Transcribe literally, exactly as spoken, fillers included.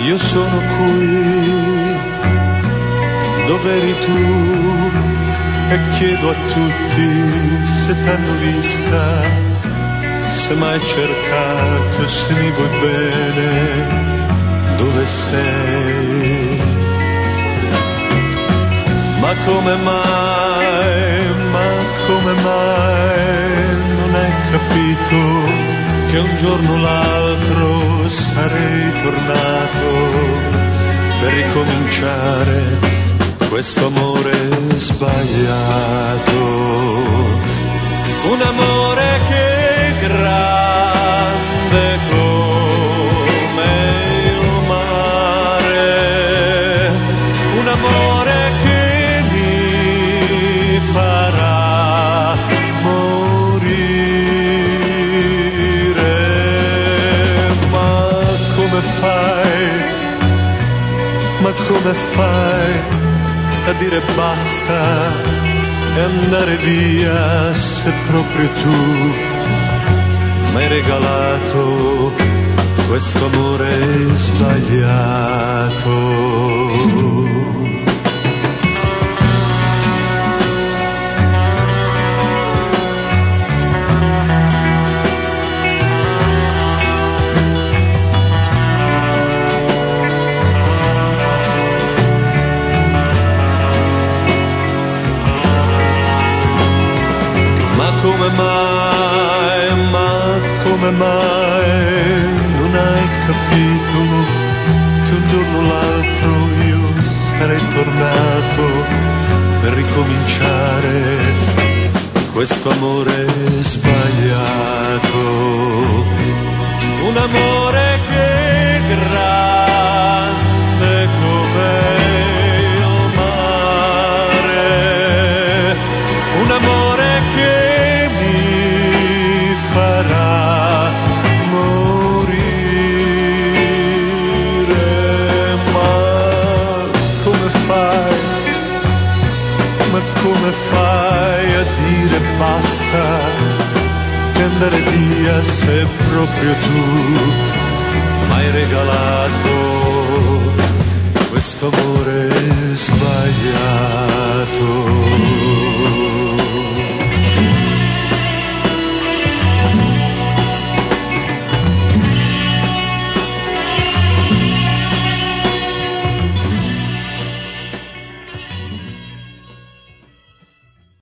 io sono qui dove eri tu e chiedo a tutti se t'hanno vista, se mai cercato, se mi vuoi bene, dove sei. Ma come mai, ma come mai non hai capito che un giorno o l'altro sarei tornato per ricominciare questo amore sbagliato, un amore che è grande come il mare, un amore che mi farà morire. Ma come fai, ma come fai a dire basta e andare via se proprio tu m'hai regalato questo amore sbagliato. Come mai, ma come mai non hai capito che un giorno o l'altro io sarei tornato per ricominciare questo amore sbagliato, un amore che è grande come il mare, un amore che farà morire. Ma come fai, ma come fai a dire basta e andare via se proprio tu m'hai regalato questo amore sbagliato?